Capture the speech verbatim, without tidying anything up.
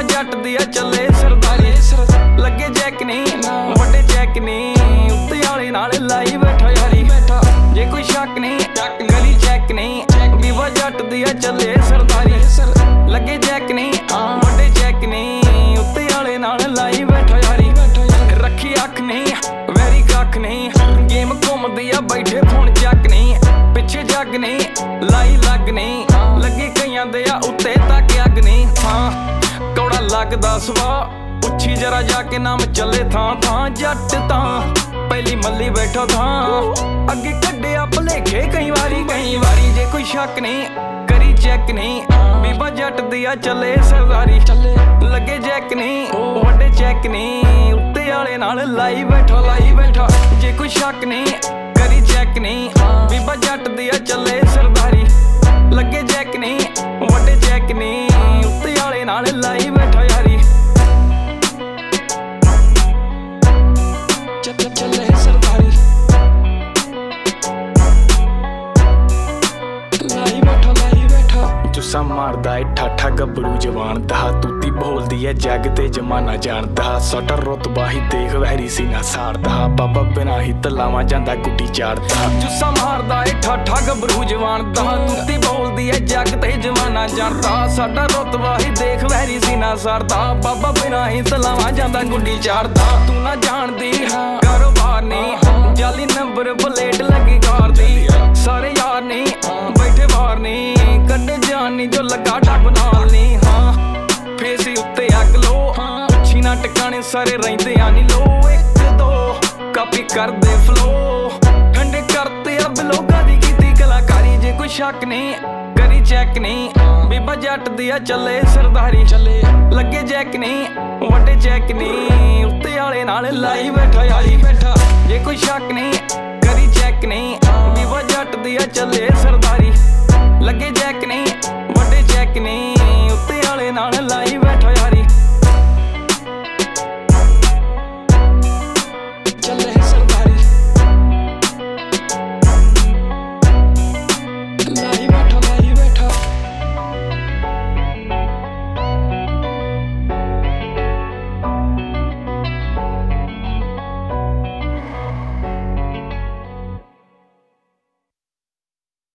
ਬੀਬਾ ਜੱਟ ਦੀ ਆ ਚੱਲੇ ਸਰਦਾਰੀ। ਲੱਗੇ ਜੈਕ ਨਹੀਂ ਵੱਡੇ ਚੈੱਕ ਨਹੀਂ ਉੱਤੇ ਵਾਲੇ ਨਾਲ ਲਾਈ ਬੈਠਾ ਯਾਰੀ। ਜੇ ਕੋਈ ਸ਼ੱਕ ਨਹੀਂ ਗਲੀ ਚੈੱਕ ਨਹੀਂ ਬੀਬਾ ਜੱਟ ਦੀ ਆ ਚੱਲੇ ਸਰਦਾਰੀ। ਲੱਗੇ ਜੈਕ ਨਹੀਂ ਵੱਡੇ ਚੈੱਕ ਨਹੀਂ ਉੱਤੇ ਵਾਲੇ ਨਾਲ ਲਾਈ ਬੈਠਾ ਯਾਰੀ। ਰੱਖੀ ਅੱਖ ਨਹੀਂ ਵੈਰੀ ਕੱਖ ਨਹੀਂ ਗੇਮ ਘੁੰਮਦੀ ਆ ਬੈਠੇ ਫੋਨ ਚੱਕ ਨਹੀਂ ਪਿੱਛੇ ਜੱਗ ਨਹੀਂ ਲਾਈ ਲੱਗ ਨਹੀਂ ਲੱਗੀ ਕਈਆਂ ਦੇ ਆ ਉੱਤੇ ਤੱਕ ਅੱਗ ਨਹੀਂ। ਹਾਂ ਕੌੜਾ ਲੱਗਦਾ ਸੁਭਾਅ ਉੱਚੀ ਜਰਾ ਜਾ ਕੇ ਨਾਮ ਚੱਲੇ ਥਾਂ ਥਾਂ। ਜੱਟ ਤਾਂ ਪਹਿਲੀ ਮੱਲੀ ਬੈਠਾ ਥਾਂ ਅੱਗੇ ਕੱਢਿਆ ਭਲੇਖੇ ਕਈ ਵਾਰੀ ਕਈ ਵਾਰੀ। ਜੇ ਕੋਈ ਸ਼ੱਕ ਨਹੀਂ ਕਰੀ ਚੈੱਕ ਨਹੀਂ ਬੀਬਾ ਜੱਟ ਦੀ ਆ ਚੱਲੇ ਸਰਦਾਰੀ। ਲੱਗੇ ਜੈਕ ਨਹੀਂ ਵੱਡੇ ਚੈੱਕ ਨਹੀਂ ਉੱਤੇ ਵਾਲੇ ਨਾਲ ਲਾਈ ਬੈਠਾ ਲਾਈ ਬੈਠਾ। ਜੇ ਕੋਈ ਸ਼ੱਕ ਨਹੀਂ ਕਰੀ ਚੈੱਕ ਨਹੀਂ ਬੀਬਾ ਜੱਟ ਦੀ ਆ ਚੱਲੇ ਸਰਦਾਰੀ। ਲੱਗੇ ਜੈਕ ਨਹੀਂ ਵੱਡੇ ਚੈੱਕ ਨਹੀਂ ਉੱਤੇ ਵਾਲੇ ਨਾਲ ਲਾਈ ਬੈਠਾ ਯਾਰੀ। ਚੱਲੇ ਸਰਦਾਰੀ ਲਾਈ ਬੈਠਾ ਲਾਈ ਬੈਠਾ। ਜੁੱਸਾ ਮਾਰਦਾ ਏ ਠਾਠਾ ਗੱਭਰੂ ਜਵਾਨ ਦਾ ਤੂਤੀ ਬੋਲਦੀ ਏ ਜੱਗ ਤੇ ਜਮਾਨਾ ਜਾਣਦਾ। ਸਟਰ ਰੁਤਬਾ ਹੀ ਦੇਖ ਵੈਰੀ ਸੀ ਨਾ ਸਾੜਦਾ ਬਾਬਾ ਬਿਨਾ ਹੀ ਤਲਾਵਾਂ ਜਾਂਦਾ ਗੁੱਡੀ ਚਾੜਦਾ। ਜੁੱਸਾ ਮਾਰਦਾ ਏ ਠਾਠਾ ਗੱਭਰੂ ਜਵਾਨ ਦਾ ਤੂਤੀ ਬੋਲਦੀ ਏ ਜੱਗ ਤੇ ਜਮਾਨਾ ਜਾਣਦਾ। ਸਾਡਾ ਰੁਤਬਾ ਹੀ ਦੇਖ ਵੈਰੀ ਸੀ ਨਾ ਸਾੜਦਾ ਬਾਬਾ ਬਿਨਾ ਹੀ ਤਲਾਵਾਂ ਜਾਂਦਾ ਗੁੱਡੀ ਚਾੜਦਾ। ਤੂੰ ਨਾ ਜਾਣਦੀ ਕਾਰੋਬਾਰ ਨਹੀਂ ਜਾਲੀ ਨੰਬਰ ਪਲੇਟ ਲੱਗੀ ਕਾਰ ਦੀ। ਸਾਰੇ ਯਾਰ ਨਹੀਂ ਬੈਠੇ ਬਾਹਰ ਨਹੀਂ ਕੱਢੇ ਜਾਨ ਨਹੀਂ ਜੋ ਲੱਗਾ ਡੱਬ ਨਾਲ ਨਹੀਂ। ਹਾਂ ਫੇਸੀ ਉੱਤੇ ਅੱਗ ਲੋ ਉੱਚੀ ਨਾ ਟਿਕਾਣੇ ਸਾਰੇ ਰਹਿੰਦੇ ਆ ਨੀ ਲੋ। ਇੱਕ ਦੋ ਕਾਪੀ ਕਰਦੇ ਫਲੋ ਠੰਡੇ ਕਰਤੇ ਆ ਬਲੋਗਾ ਦੀ ਕੀਤੀ ਕਲਾਕਾਰੀ। ਜੇ ਕੋਈ ਸ਼ੱਕ ਨਹੀਂ ਕਰੀ ਚੈੱਕ ਨਹੀਂ ਬੀਬਾ ਜੱਟ ਦੀ ਆ ਚੱਲੇ ਸਰਦਾਰੀ। ਲੱਗੇ ਜੈਕ ਨਹੀਂ ਵੱਡੇ ਚੈੱਕ ਨਹੀਂ ਉੱਤੇ ਵਾਲੇ ਨਾਲ ਲਾਈ ਬੈਠਾ ਯਾਰੀ ਬੈਠਾ। ਜੇ ਕੋਈ ਸ਼ੱਕ ਨਹੀਂ ਕਰੀ ਚੈੱਕ ਨਹੀਂ ਬੀਬਾ ਜੱਟ ਦੀ ਆ ਚੱਲੇ